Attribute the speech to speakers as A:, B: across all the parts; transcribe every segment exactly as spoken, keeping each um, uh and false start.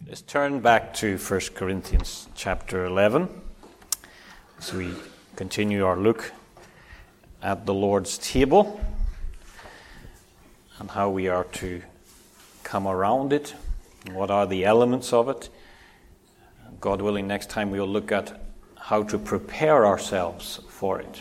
A: Let's turn back to First Corinthians chapter eleven as we continue our look at the Lord's table and how we are to come around it and what are the elements of it. God willing, next time we'll look at how to prepare ourselves for it.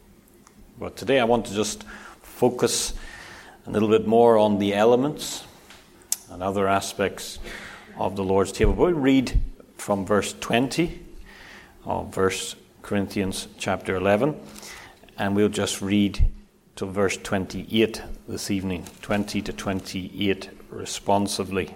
A: But today I want to just focus a little bit more on the elements and other aspects of the Lord's table. We'll read from verse twenty of First Corinthians chapter eleven, and we'll just read to verse twenty-eight this evening, twenty to twenty-eight responsively.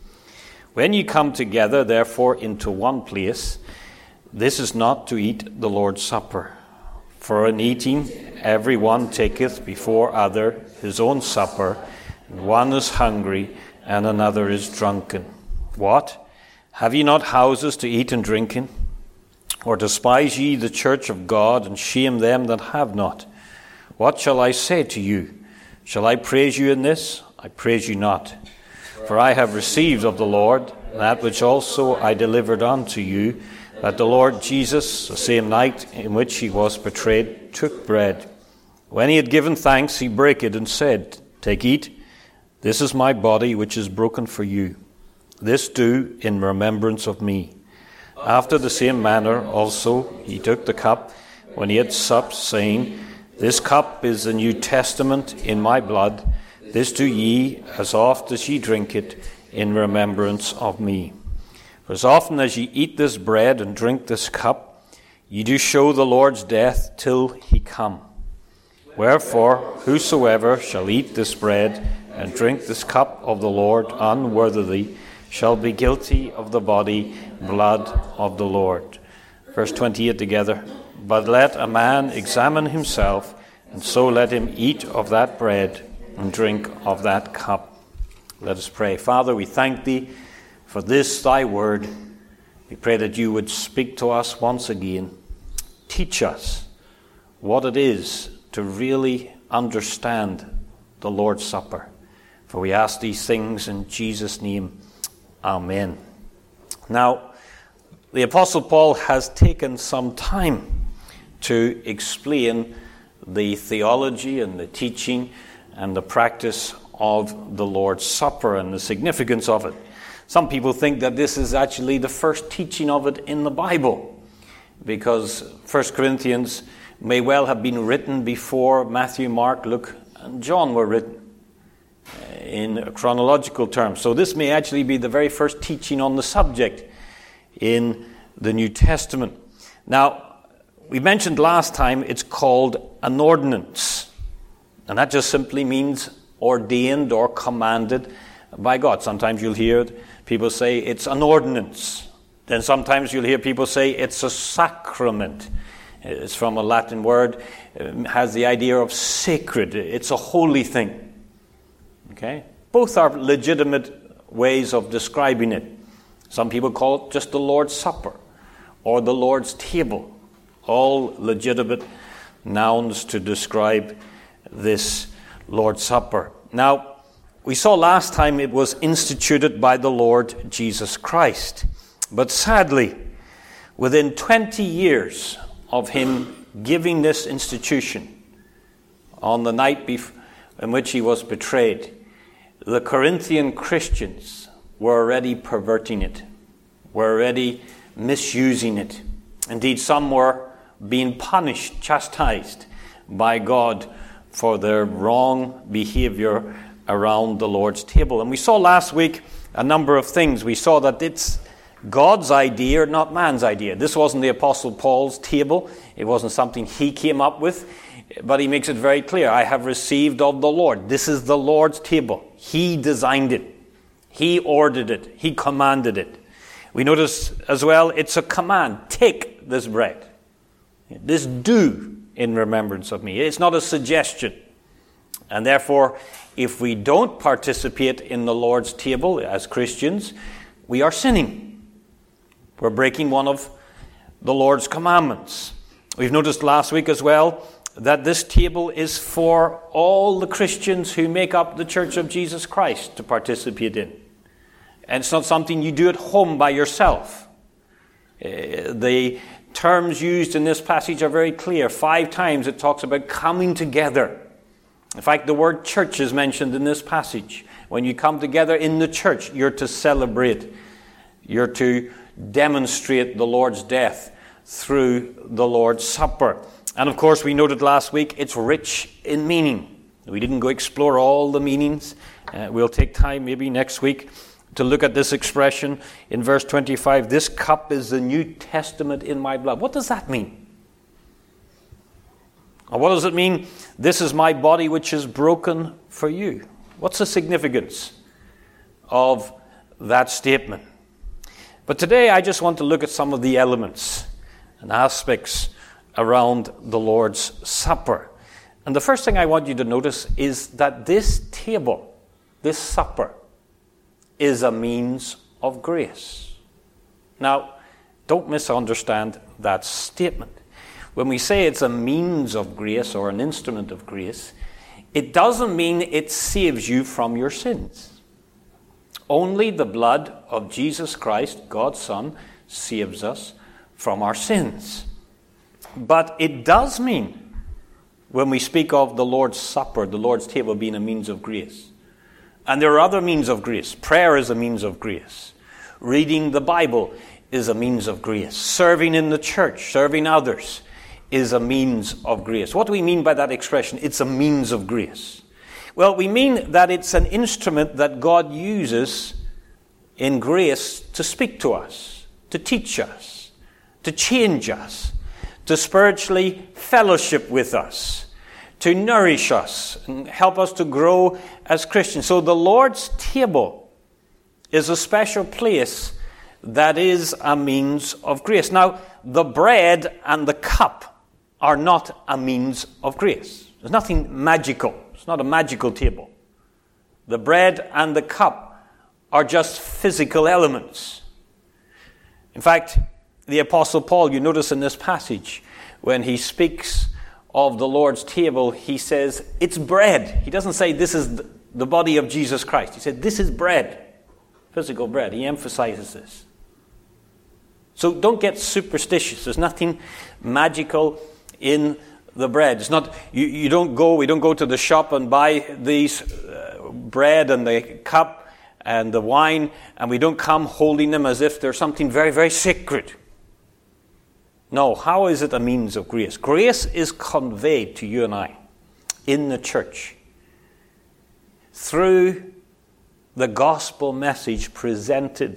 A: When you come together, therefore, into one place, this is not to eat the Lord's Supper. For in eating, every one taketh before other his own supper, and one is hungry, and another is drunken. What? Have ye not houses to eat and drink in? Or despise ye the church of God, and shame them that have not? What shall I say to you? Shall I praise you in this? I praise you not. For I have received of the Lord that which also I delivered unto you, that the Lord Jesus, the same night in which he was betrayed, took bread. When he had given thanks, he brake it and said, Take, eat. This is my body, which is broken for you. This do in remembrance of me. After the same manner also he took the cup when he had supped, saying, This cup is the New Testament in my blood. This do ye, as oft as ye drink it, in remembrance of me. For as often as ye eat this bread and drink this cup, ye do show the Lord's death till he come. Wherefore, whosoever shall eat this bread and drink this cup of the Lord unworthily shall be guilty of the body, blood of the Lord. Verse twenty-eight together. But let a man examine himself, and so let him eat of that bread and drink of that cup. Let us pray. Father, we thank thee for this thy word. We pray that you would speak to us once again. Teach us what it is to really understand the Lord's Supper. For we ask these things in Jesus' name. Amen. Now, the Apostle Paul has taken some time to explain the theology and the teaching and the practice of the Lord's Supper and the significance of it. Some people think that this is actually the first teaching of it in the Bible, because First Corinthians may well have been written before Matthew, Mark, Luke, and John were written in chronological terms. So this may actually be the very first teaching on the subject in the New Testament. Now, we mentioned last time it's called an ordinance, and that just simply means ordained or commanded by God. Sometimes you'll hear people say it's an ordinance. Then sometimes you'll hear people say it's a sacrament. It's from a Latin word, it has the idea of sacred. It's a holy thing. Okay? Both are legitimate ways of describing it. Some people call it just the Lord's Supper or the Lord's table. All legitimate nouns to describe this Lord's Supper. Now, we saw last time it was instituted by the Lord Jesus Christ. But sadly, within twenty years of him giving this institution, on the night bef- in which he was betrayed, the Corinthian Christians were already perverting it, were already misusing it. Indeed, some were being punished, chastised by God for their wrong behavior around the Lord's table. And we saw last week a number of things. We saw that it's God's idea, not man's idea. This wasn't the Apostle Paul's table. It wasn't something he came up with. But he makes it very clear, I have received of the Lord. This is the Lord's table. He designed it. He ordered it. He commanded it. We notice as well, it's a command. Take this bread. This do in remembrance of me. It's not a suggestion. And therefore, if we don't participate in the Lord's table as Christians, we are sinning. We're breaking one of the Lord's commandments. We've noticed last week as well that this table is for all the Christians who make up the Church of Jesus Christ to participate in. And it's not something you do at home by yourself. Uh, the terms used in this passage are very clear. Five times it talks about coming together. In fact, the word church is mentioned in this passage. When you come together in the church, you're to celebrate. You're to demonstrate the Lord's death through the Lord's Supper. And of course, we noted last week, it's rich in meaning. We didn't go explore all the meanings. Uh, we'll take time maybe next week to look at this expression in verse twenty-five. This cup is the New Testament in my blood. What does that mean? Or what does it mean? This is my body which is broken for you. What's the significance of that statement? But today I just want to look at some of the elements and aspects around the Lord's Supper. And the first thing I want you to notice is that this table, this supper, is a means of grace. Now, don't misunderstand that statement. When we say it's a means of grace or an instrument of grace, it doesn't mean it saves you from your sins. Only the blood of Jesus Christ, God's Son, saves us from our sins. But it does mean, when we speak of the Lord's Supper, the Lord's table being a means of grace. And there are other means of grace. Prayer is a means of grace. Reading the Bible is a means of grace. Serving in the church, serving others, is a means of grace. What do we mean by that expression? It's a means of grace. Well, we mean that it's an instrument that God uses in grace to speak to us, to teach us, to change us, to spiritually fellowship with us, to nourish us and help us to grow as Christians. So the Lord's table is a special place that is a means of grace. Now, the bread and the cup are not a means of grace. There's nothing magical. It's not a magical table. The bread and the cup are just physical elements. In fact, the Apostle Paul, you notice in this passage, when he speaks of the Lord's table, he says, it's bread. He doesn't say this is the body of Jesus Christ. He said, this is bread, physical bread. He emphasizes this. So don't get superstitious. There's nothing magical in the bread. It's not, you, you don't go, we don't go to the shop and buy these uh, bread and the cup and the wine, and we don't come holding them as if they're something very, very sacred. No, how is it a means of grace? Grace is conveyed to you and I in the church through the gospel message presented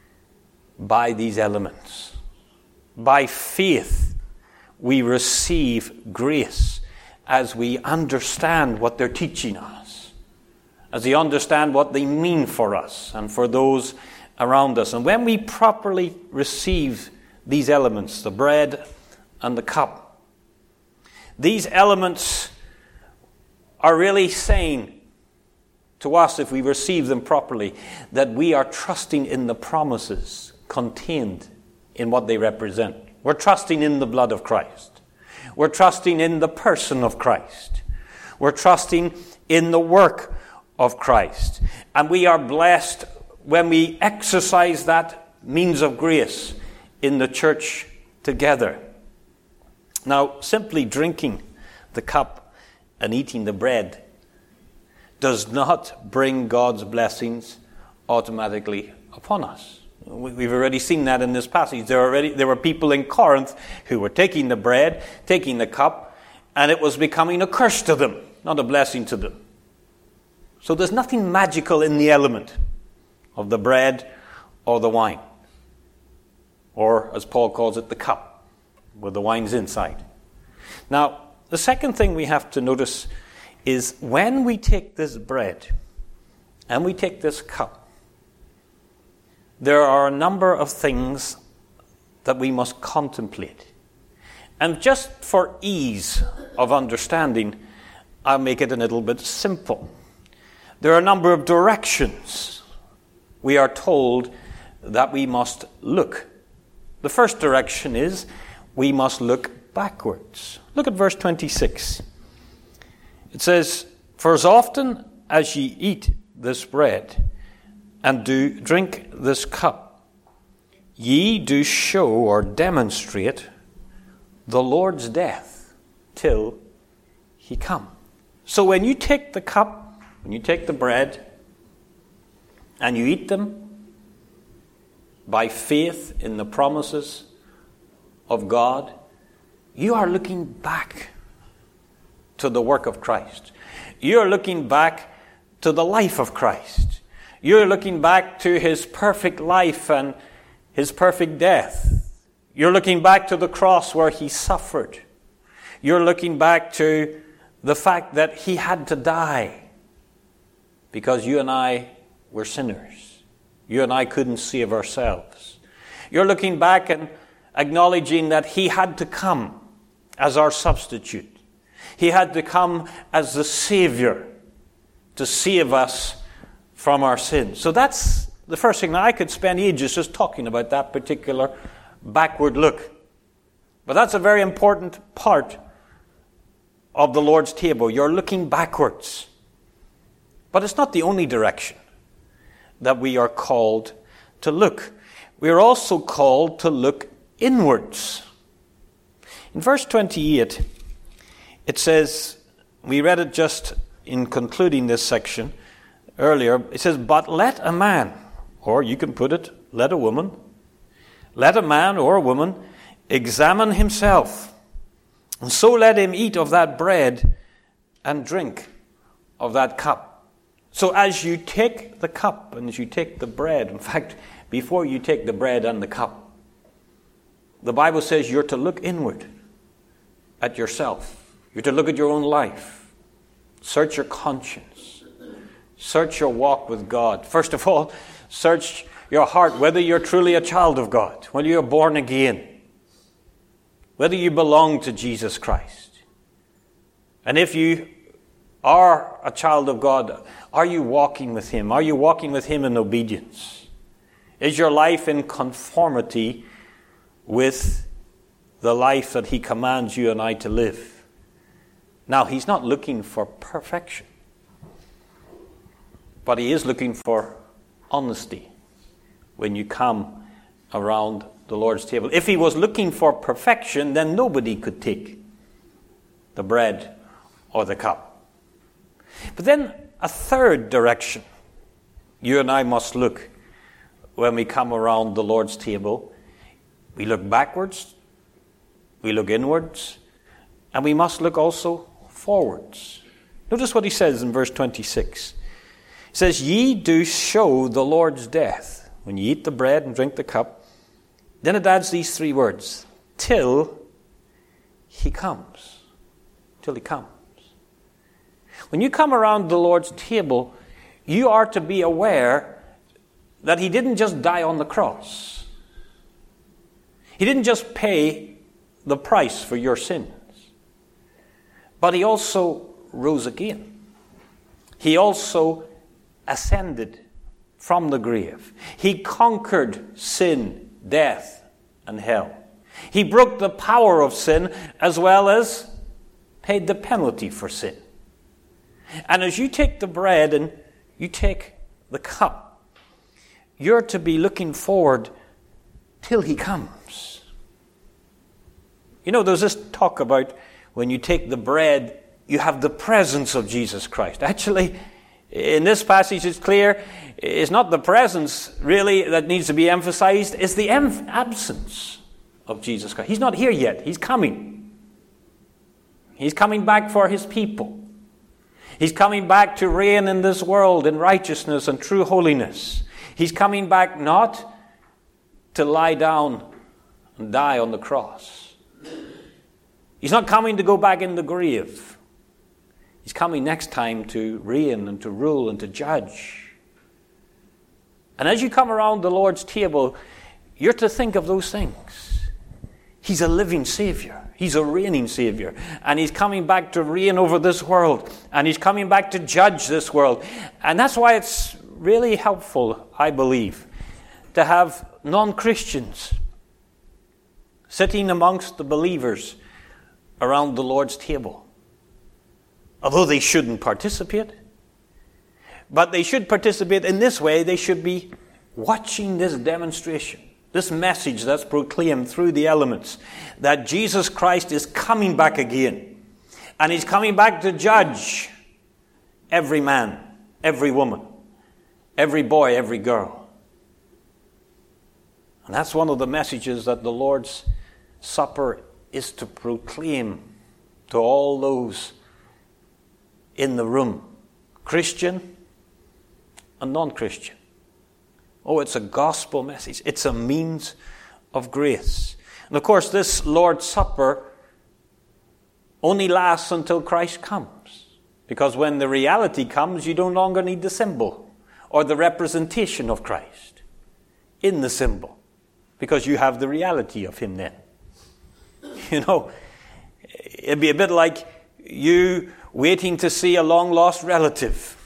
A: by these elements. By faith, we receive grace as we understand what they're teaching us, as we understand what they mean for us and for those around us. And when we properly receive these elements, the bread and the cup, these elements are really saying to us, if we receive them properly, that we are trusting in the promises contained in what they represent. We're trusting in the blood of Christ. We're trusting in the person of Christ. We're trusting in the work of Christ. And we are blessed when we exercise that means of grace in the church together. Now, simply drinking the cup and eating the bread does not bring God's blessings automatically upon us. We've already seen that in this passage. There, already, there were people in Corinth who were taking the bread, taking the cup, and it was becoming a curse to them, not a blessing to them. So there's nothing magical in the element of the bread or the wine. Or, as Paul calls it, the cup, where the wine's inside. Now, the second thing we have to notice is when we take this bread and we take this cup, there are a number of things that we must contemplate. And just for ease of understanding, I'll make it a little bit simple. There are a number of directions we are told that we must look. The first direction is we must look backwards. Look at verse twenty-six. It says, "For as often as ye eat this bread and do drink this cup, ye do show or demonstrate the Lord's death till he come. So when you take the cup, when you take the bread, and you eat them by faith in the promises of God, you are looking back to the work of Christ. You are looking back to the life of Christ. You're looking back to his perfect life and his perfect death. You're looking back to the cross where he suffered. You're looking back to the fact that he had to die because you and I were sinners. You and I couldn't save ourselves. You're looking back and acknowledging that he had to come as our substitute. He had to come as the Savior to save us from our sins. So that's the first thing. Now, I could spend ages just talking about that particular backward look. But that's a very important part of the Lord's table. You're looking backwards. But it's not the only direction that we are called to look. We are also called to look inwards. In verse twenty-eight, it says, we read it just in concluding this section earlier, it says, but let a man, or you can put it, let a woman, let a man or a woman examine himself, and so let him eat of that bread and drink of that cup. So as you take the cup and as you take the bread, in fact, before you take the bread and the cup, the Bible says you're to look inward at yourself. You're to look at your own life. Search your conscience. Search your walk with God. First of all, search your heart, whether you're truly a child of God, whether you're born again, whether you belong to Jesus Christ. And if you are a child of God, are you walking with him? Are you walking with him in obedience? Is your life in conformity with the life that he commands you and I to live? Now, he's not looking for perfection, but he is looking for honesty when you come around the Lord's table. If he was looking for perfection, then nobody could take the bread or the cup. But then a third direction you and I must look when we come around the Lord's table. We look backwards, we look inwards, and we must look also forwards. Notice what he says in verse twenty-six. He says, ye do show the Lord's death when you eat the bread and drink the cup. Then it adds these three words, till he comes. Till he comes. When you come around the Lord's table, you are to be aware that he didn't just die on the cross. He didn't just pay the price for your sins, but he also rose again. He also ascended from the grave. He conquered sin, death, and hell. He broke the power of sin as well as paid the penalty for sin. And as you take the bread and you take the cup, you're to be looking forward till he comes. You know, there's this talk about when you take the bread, you have the presence of Jesus Christ. Actually, in this passage, it's clear, it's not the presence really that needs to be emphasized, it's the em- absence of Jesus Christ. He's not here yet. He's coming. He's coming back for his people. He's coming back to reign in this world in righteousness and true holiness. He's coming back not to lie down and die on the cross. He's not coming to go back in the grave. He's coming next time to reign and to rule and to judge. And as you come around the Lord's table, you're to think of those things. He's a living Savior. He's a reigning Savior. And he's coming back to reign over this world. And he's coming back to judge this world. And that's why it's really helpful, I believe, to have non-Christians sitting amongst the believers around the Lord's table. Although they shouldn't participate. But they should participate in this way. They should be watching this demonstration, this message that's proclaimed through the elements, that Jesus Christ is coming back again. And he's coming back to judge every man, every woman, every boy, every girl. And that's one of the messages that the Lord's Supper is to proclaim to all those in the room, Christian and non-Christian. Oh, it's a gospel message. It's a means of grace. And of course, this Lord's Supper only lasts until Christ comes. Because when the reality comes, you no longer need the symbol or the representation of Christ in the symbol. Because you have the reality of him then. You know, it'd be a bit like you waiting to see a long-lost relative.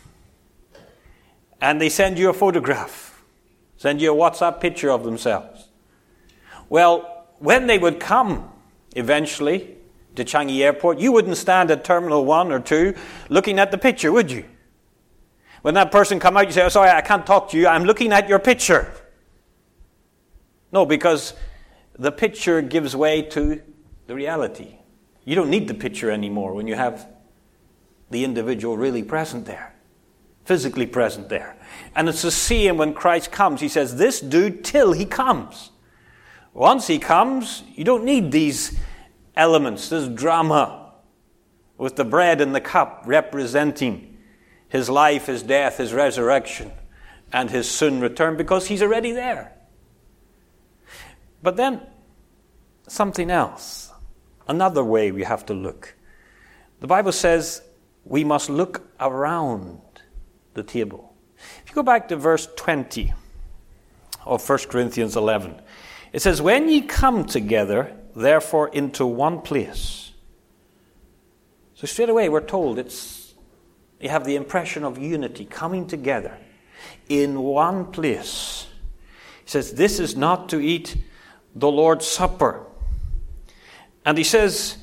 A: And they send you a photograph. Send you a WhatsApp picture of themselves. Well, when they would come eventually to Changi Airport, you wouldn't stand at Terminal one or two looking at the picture, would you? When that person come out, you say, oh, sorry, I can't talk to you. I'm looking at your picture. No, because the picture gives way to the reality. You don't need the picture anymore when you have the individual really present there, physically present there. And it's the same when Christ comes. He says, this do till he comes. Once he comes, you don't need these elements, this drama with the bread and the cup representing his life, his death, his resurrection, and his soon return, because he's already there. But then, something else. Another way we have to look. The Bible says we must look around the table. If you go back to verse twenty of First Corinthians eleven, it says, when ye come together, therefore, into one place. So straight away we're told it's, you have the impression of unity, coming together in one place. He says, this is not to eat the Lord's Supper. And he says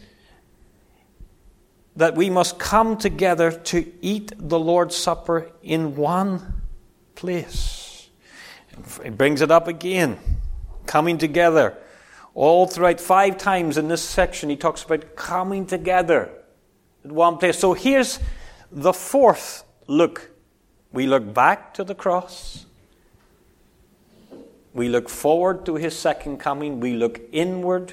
A: that we must come together to eat the Lord's Supper in one place. It brings it up again, coming together. All throughout, five times in this section, he talks about coming together at one place. So here's the fourth look. We look back to the cross. We look forward to his second coming. We look inward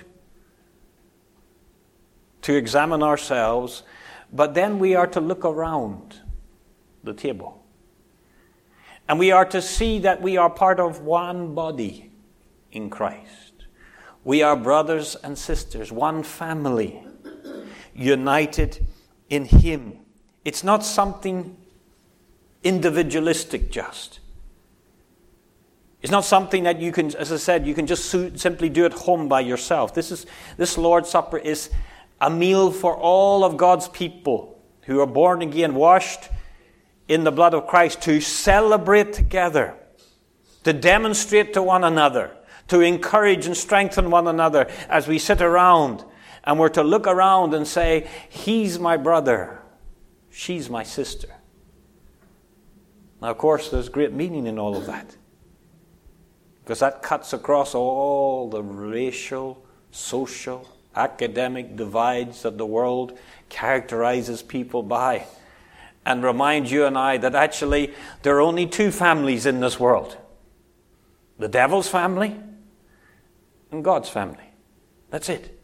A: to examine ourselves. But then we are to look around the table. And we are to see that we are part of one body in Christ. We are brothers and sisters, one family, united in him. It's not something individualistic just. It's not something that you can, as I said, you can just simply do at home by yourself. This is this Lord's Supper is a meal for all of God's people who are born again, washed in the blood of Christ, to celebrate together, to demonstrate to one another, to encourage and strengthen one another as we sit around, and we're to look around and say, he's my brother, she's my sister. Now, of course, there's great meaning in all of that, because that cuts across all the racial, social, academic divides that the world characterizes people by, and reminds you and I that actually there are only two families in this world. The devil's family and God's family. That's it.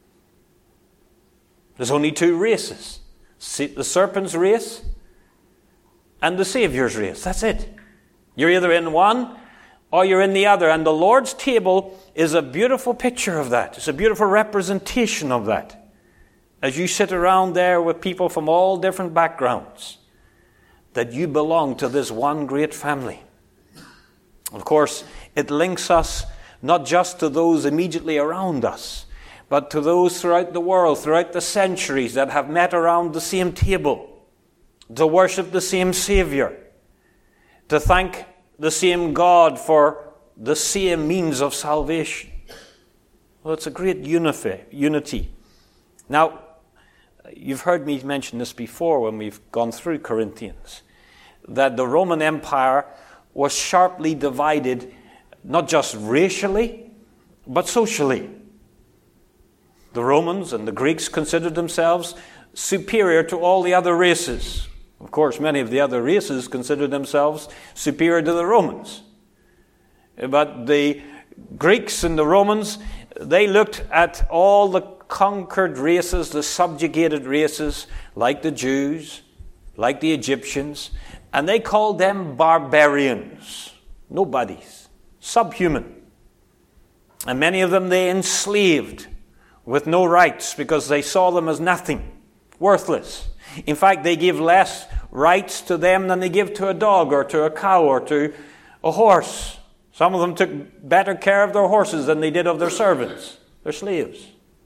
A: There's only two races. The serpent's race and the Savior's race. That's it. You're either in one or you're in the other. And the Lord's table is a beautiful picture of that. It's a beautiful representation of that. As you sit around there with people from all different backgrounds, that you belong to this one great family. Of course, it links us not just to those immediately around us, but to those throughout the world, throughout the centuries, that have met around the same table, to worship the same Savior, to thank the same God for the same means of salvation. Well, it's a great unity. Now, you've heard me mention this before when we've gone through Corinthians, that the Roman Empire was sharply divided, not just racially, but socially. The Romans and the Greeks considered themselves superior to all the other races. Of course, many of the other races considered themselves superior to the Romans. But the Greeks and the Romans, they looked at all the conquered races, the subjugated races, like the Jews, like the Egyptians, and they called them barbarians, nobodies, subhuman. And many of them they enslaved with no rights because they saw them as nothing, worthless. In fact, they give less rights to them than they give to a dog or to a cow or to a horse. Some of them took better care of their horses than they did of their servants, their slaves.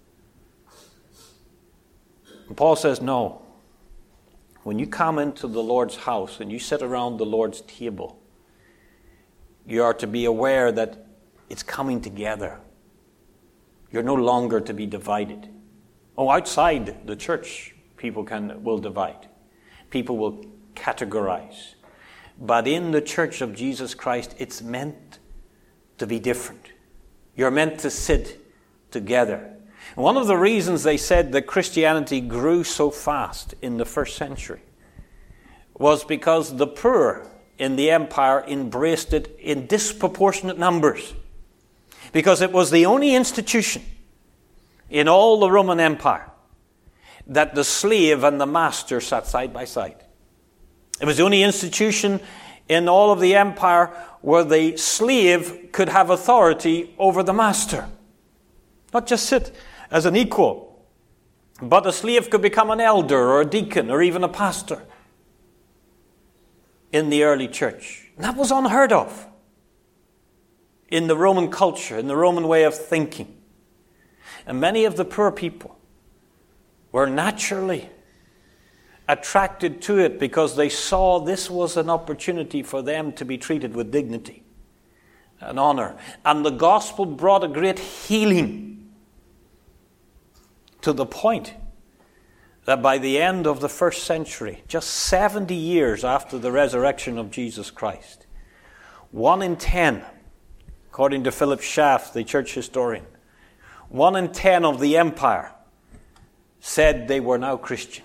A: And Paul says, no. When you come into the Lord's house and you sit around the Lord's table, you are to be aware that it's coming together. You're no longer to be divided. Oh, outside the church, people can will divide. People will categorize. But in the church of Jesus Christ, it's meant to be different. You're meant to sit together. And one of the reasons they said that Christianity grew so fast in the first century was because the poor in the empire embraced it in disproportionate numbers. Because it was the only institution in all the Roman Empire that the slave and the master sat side by side. It was the only institution in all of the empire where the slave could have authority over the master. Not just sit as an equal, but a slave could become an elder or a deacon or even a pastor in the early church. And that was unheard of in the Roman culture, in the Roman way of thinking. And many of the poor people were naturally attracted to it because they saw this was an opportunity for them to be treated with dignity and honor. And the gospel brought a great healing to the point that by the end of the first century, just seventy years after the resurrection of Jesus Christ, one in ten, according to Philip Schaff, the church historian, one in ten of the empire said they were now Christian.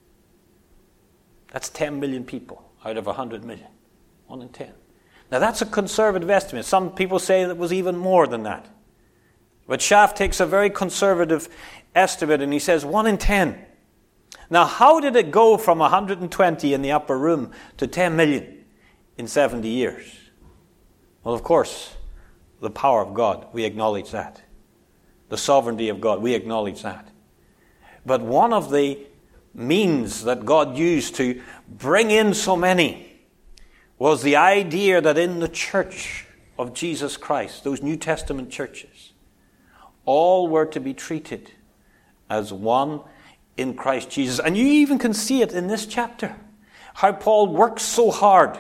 A: That's ten million people out of one hundred million. One in ten. Now that's a conservative estimate. Some people say that it was even more than that. But Schaff takes a very conservative estimate and he says one in ten. Now how did it go from one hundred twenty in the upper room to ten million in seventy years? Well, of course, the power of God, we acknowledge that. The sovereignty of God, we acknowledge that. But one of the means that God used to bring in so many was the idea that in the church of Jesus Christ, those New Testament churches, all were to be treated as one in Christ Jesus. And you even can see it in this chapter, how Paul works so hard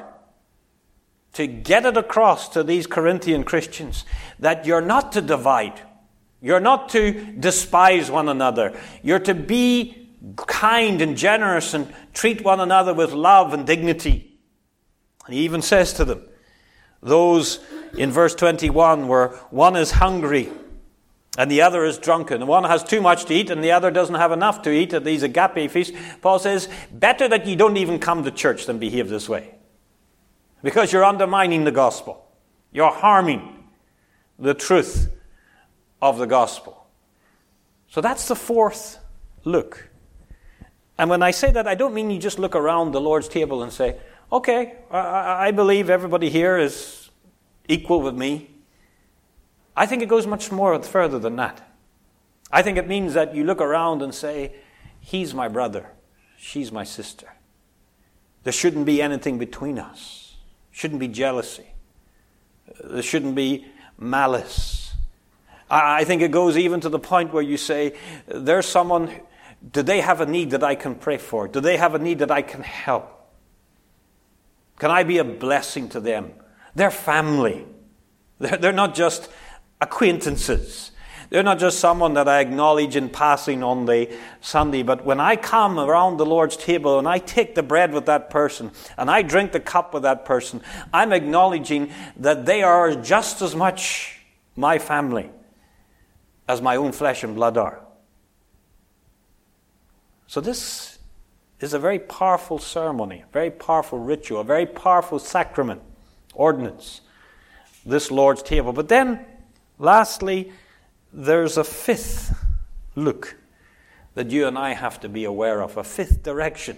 A: to get it across to these Corinthian Christians that you're not to divide. You're not to despise one another. You're to be kind and generous and treat one another with love and dignity. And he even says to them, those in verse twenty-one where one is hungry and the other is drunken, and one has too much to eat and the other doesn't have enough to eat at these agape feasts, Paul says, better that you don't even come to church than behave this way. Because you're undermining the gospel. You're harming the truth of the gospel. So that's the fourth look. And when I say that, I don't mean you just look around the Lord's table and say, okay, I, I believe everybody here is equal with me. I think it goes much more further than that. I think it means that you look around and say, he's my brother, she's my sister. There shouldn't be anything between us. Shouldn't be jealousy. There shouldn't be malice. I think it goes even to the point where you say, there's someone, do they have a need that I can pray for? Do they have a need that I can help? Can I be a blessing to them? They're family. They're, they're not just acquaintances. They're not just someone that I acknowledge in passing on the Sunday, but when I come around the Lord's table and I take the bread with that person and I drink the cup with that person, I'm acknowledging that they are just as much my family as my own flesh and blood are. So this is a very powerful ceremony, a very powerful ritual, a very powerful sacrament, ordinance, this Lord's table. But then, lastly, there's a fifth look that you and I have to be aware of, a fifth direction.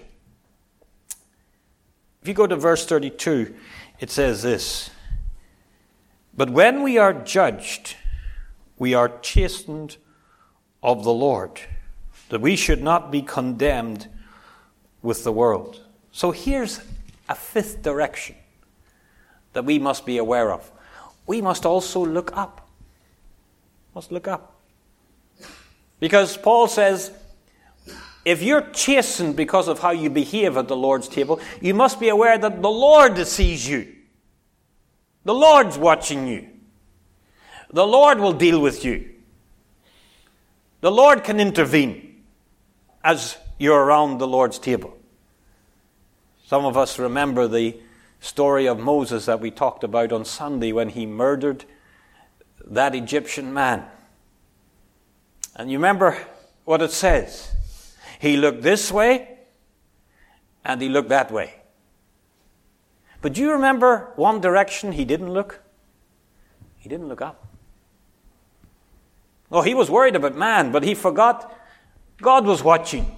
A: If you go to verse thirty-two, it says this: "But when we are judged, we are chastened of the Lord, that we should not be condemned with the world." So here's a fifth direction that we must be aware of. We must also look up. Must look up. Because Paul says, if you're chastened because of how you behave at the Lord's table, you must be aware that the Lord sees you. The Lord's watching you. The Lord will deal with you. The Lord can intervene as you're around the Lord's table. Some of us remember the story of Moses that we talked about on Sunday when he murdered that Egyptian man. And you remember what it says. He looked this way and he looked that way. But do you remember one direction he didn't look? He didn't look up. Oh, he was worried about man, but he forgot God was watching.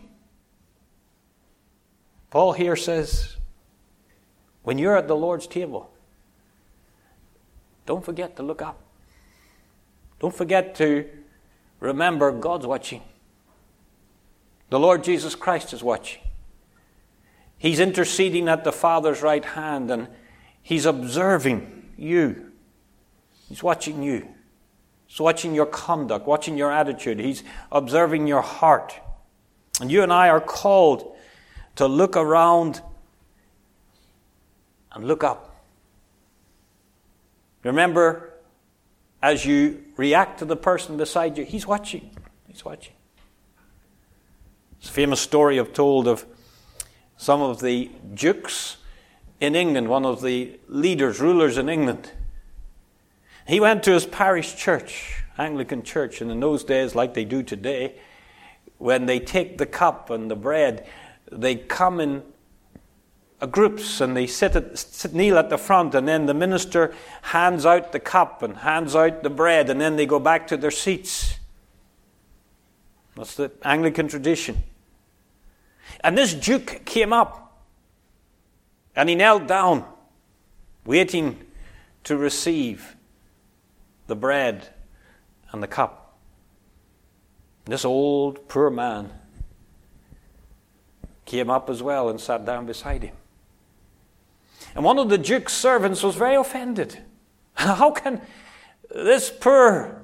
A: Paul here says, when you're at the Lord's table, don't forget to look up. Don't forget to remember God's watching. The Lord Jesus Christ is watching. He's interceding at the Father's right hand, and He's observing you. He's watching you. He's watching your conduct, watching your attitude. He's observing your heart. And you and I are called to look around and look up. Remember, as you react to the person beside you, he's watching. He's watching. It's a famous story I've told of some of the dukes in England, one of the leaders, rulers in England. He went to his parish church, Anglican church, and in those days, like they do today, when they take the cup and the bread, they come in groups and they sit, at, sit kneel at the front, and then the minister hands out the cup and hands out the bread, and then they go back to their seats. That's the Anglican tradition. And this duke came up and he knelt down, waiting to receive the bread and the cup. This old poor man came up as well and sat down beside him. And one of the duke's servants was very offended. How can this poor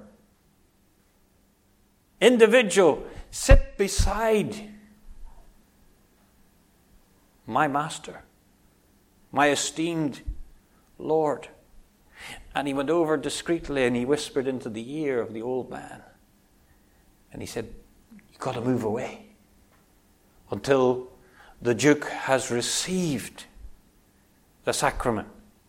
A: individual sit beside my master, my esteemed Lord? And he went over discreetly and he whispered into the ear of the old man. And he said, "You've got to move away until the duke has received the sacrament."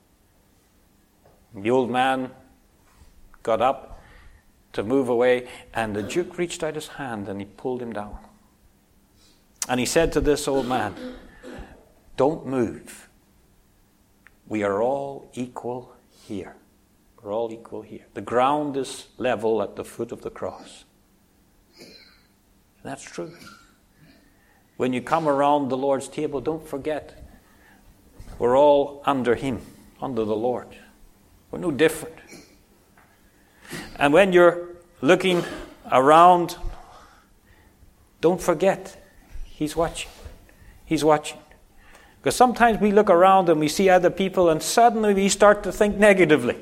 A: The old man got up to move away, and the duke reached out his hand and he pulled him down. And he said to this old man, "Don't move. We are all equal here. We're all equal here. The ground is level at the foot of the cross." And that's true. When you come around the Lord's table, don't forget, we're all under Him, under the Lord. We're no different. And when you're looking around, don't forget, He's watching. He's watching. Because sometimes we look around and we see other people and suddenly we start to think negatively.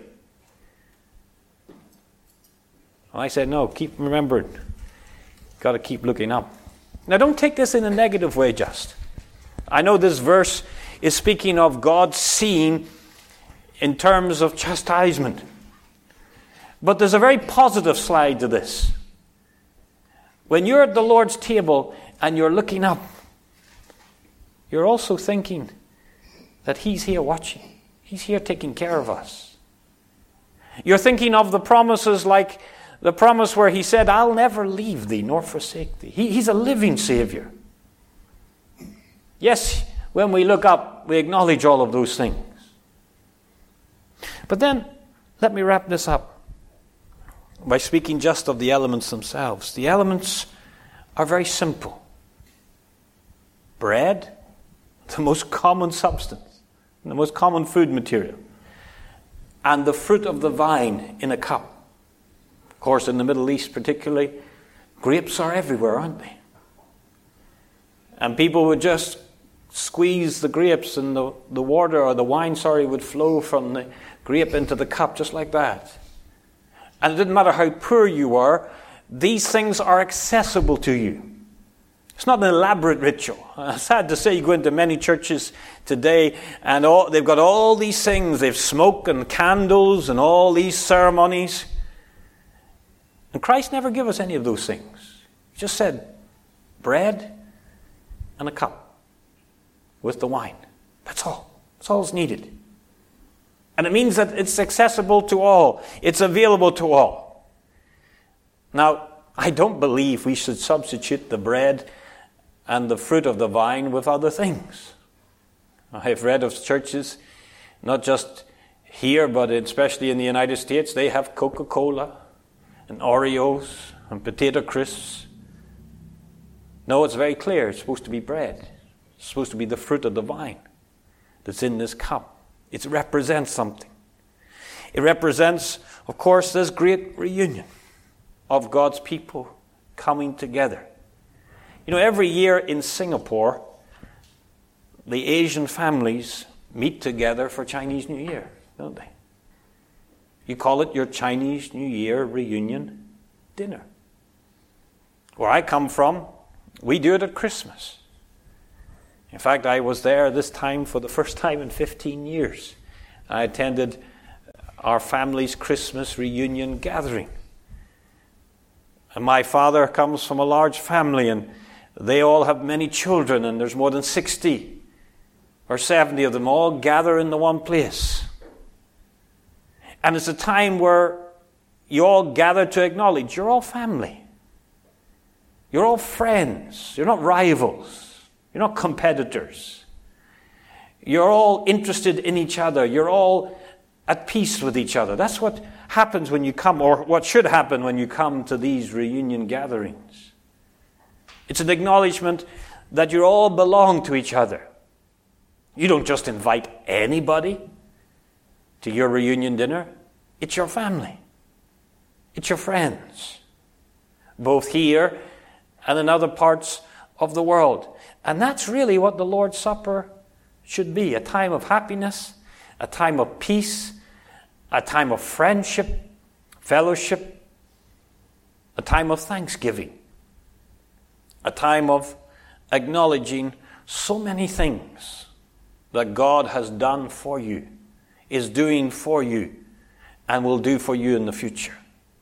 A: I said, no, keep remembering. Got to keep looking up. Now don't take this in a negative way just. I know this verse is speaking of God seeing in terms of chastisement. But there's a very positive side to this. When you're at the Lord's table and you're looking up, you're also thinking that He's here watching. He's here taking care of us. You're thinking of the promises like the promise where He said, I'll never leave thee nor forsake thee. He, he's a living Savior. Yes, when we look up, we acknowledge all of those things. But then, let me wrap this up by speaking just of the elements themselves. The elements are very simple. Bread, the most common substance, the most common food material, and the fruit of the vine in a cup. Of course, in the Middle East particularly, grapes are everywhere, aren't they? And people would just squeeze the grapes and the, the water or the wine, sorry, would flow from the grape into the cup just like that. And it didn't matter how poor you were, these things are accessible to you. It's not an elaborate ritual. Uh, sad to say, you go into many churches today and all, they've got all these things. They've smoke and candles and all these ceremonies. And Christ never gave us any of those things. He just said, bread and a cup with the wine. That's all. That's all that's needed. And it means that it's accessible to all. It's available to all. Now, I don't believe we should substitute the bread and the fruit of the vine with other things. I have read of churches, not just here, but especially in the United States, they have Coca-Cola and Oreos and potato crisps. No, it's very clear. It's supposed to be bread. It's supposed to be the fruit of the vine that's in this cup. It represents something. It represents, of course, this great reunion of God's people coming together. You know, every year in Singapore, the Asian families meet together for Chinese New Year, don't they? You call it your Chinese New Year reunion dinner. Where I come from, we do it at Christmas. In fact, I was there this time for the first time in fifteen years. I attended our family's Christmas reunion gathering. And my father comes from a large family, and they all have many children, and there's more than sixty or seventy of them all gather in the one place. And it's a time where you all gather to acknowledge you're all family. You're all friends. You're not rivals. You're not competitors. You're all interested in each other. You're all at peace with each other. That's what happens when you come, or what should happen when you come to these reunion gatherings. It's an acknowledgement that you all belong to each other. You don't just invite anybody to your reunion dinner. It's your family. It's your friends, both here and in other parts of the world. And that's really what the Lord's Supper should be, a time of happiness, a time of peace, a time of friendship, fellowship, a time of thanksgiving, a time of acknowledging so many things that God has done for you, is doing for you, and will do for you in the future.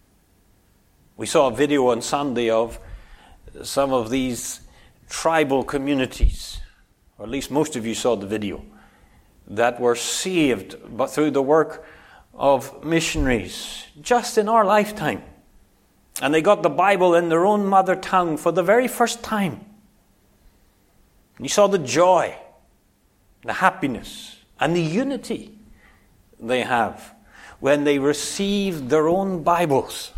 A: We saw a video on Sunday of some of these tribal communities, or at least most of you saw the video, that were saved but through the work of missionaries just in our lifetime. And they got the Bible in their own mother tongue for the very first time. And you saw the joy, the happiness, and the unity they have when they received their own Bibles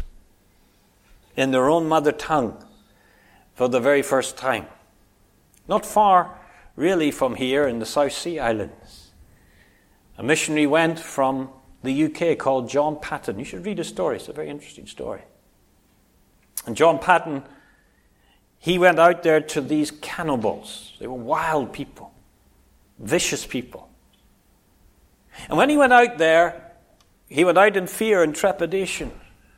A: in their own mother tongue for the very first time. Not far, really, from here in the South Sea Islands. A missionary went from the U K called John Patton. You should read his story. It's a very interesting story. And John Patton, he went out there to these cannibals. They were wild people, vicious people. And when he went out there, he went out in fear and trepidation.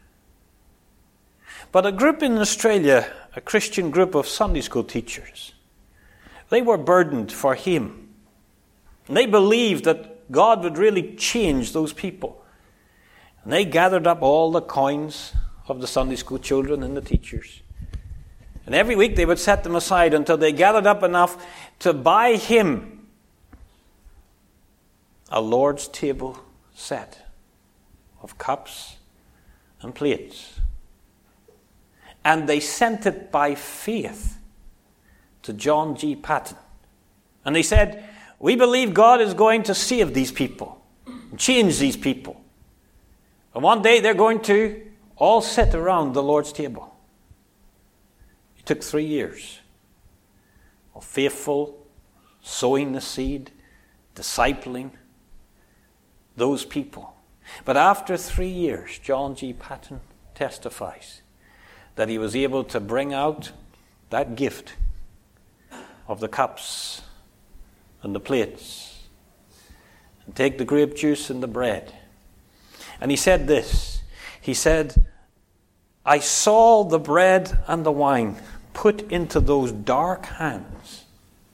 A: But a group in Australia, a Christian group of Sunday school teachers, they were burdened for him. And they believed that God would really change those people. And they gathered up all the coins of the Sunday school children and the teachers. And every week they would set them aside until they gathered up enough to buy him a Lord's table set of cups and plates. And they sent it by faith to John G. Paton. And they said, we believe God is going to save these people, change these people. And one day they're going to all sit around the Lord's table. It took three years of faithful sowing the seed, discipling those people. But after three years, John G. Paton testifies that he was able to bring out that gift of the cups and the plates and take the grape juice and the bread. And he said this, he said, I saw the bread and the wine put into those dark hands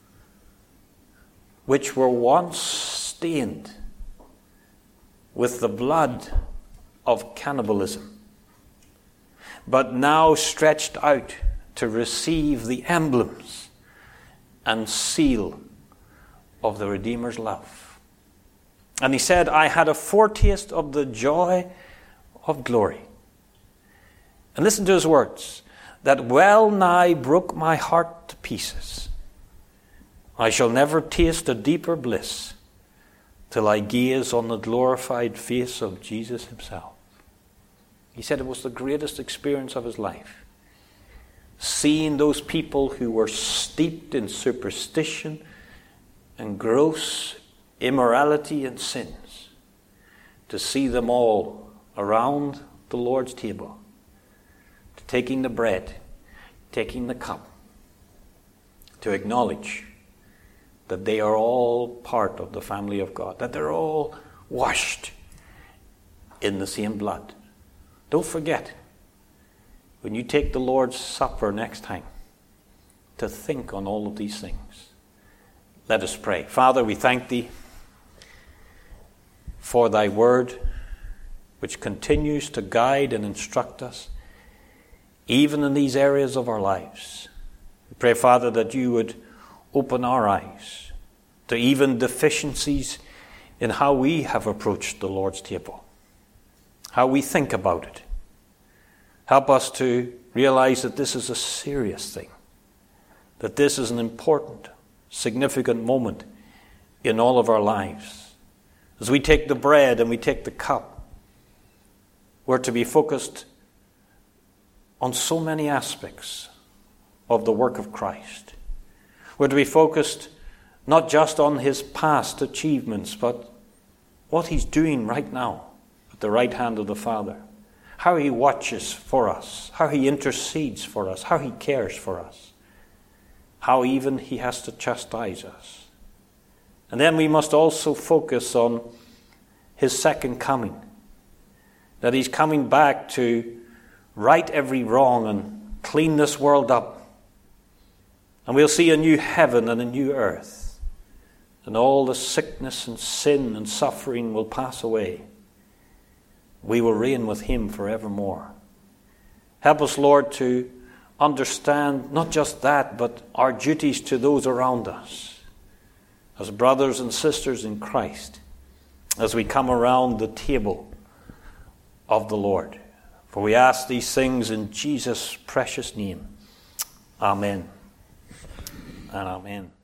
A: which were once stained with the blood of cannibalism, but now stretched out to receive the emblems and seal of the Redeemer's love. And he said, I had a foretaste of the joy of glory. And listen to his words, that well nigh broke my heart to pieces. I shall never taste a deeper bliss till I gaze on the glorified face of Jesus himself. He said it was the greatest experience of his life. Seeing those people who were steeped in superstition and gross immorality and sins, to see them all around the Lord's table, taking the bread, taking the cup, to acknowledge that they are all part of the family of God, that they're all washed in the same blood. Don't forget, when you take the Lord's Supper next time, to think on all of these things. Let us pray. Father, we thank thee for thy word, which continues to guide and instruct us, even in these areas of our lives. We pray, Father, that you would open our eyes to even deficiencies in how we have approached the Lord's table, how we think about it. Help us to realize that this is a serious thing, that this is an important, significant moment in all of our lives. As we take the bread and we take the cup, we're to be focused on so many aspects of the work of Christ. We're to be focused not just on his past achievements, but what he's doing right now at the right hand of the Father. How he watches for us, how he intercedes for us, how he cares for us, how even he has to chastise us. And then we must also focus on his second coming, that he's coming back to right every wrong and clean this world up. And we'll see a new heaven and a new earth, and all the sickness and sin and suffering will pass away. We will reign with him forevermore. Help us, Lord, to understand not just that, but our duties to those around us as brothers and sisters in Christ as we come around the table of the Lord. For we ask these things in Jesus' precious name. Amen and amen.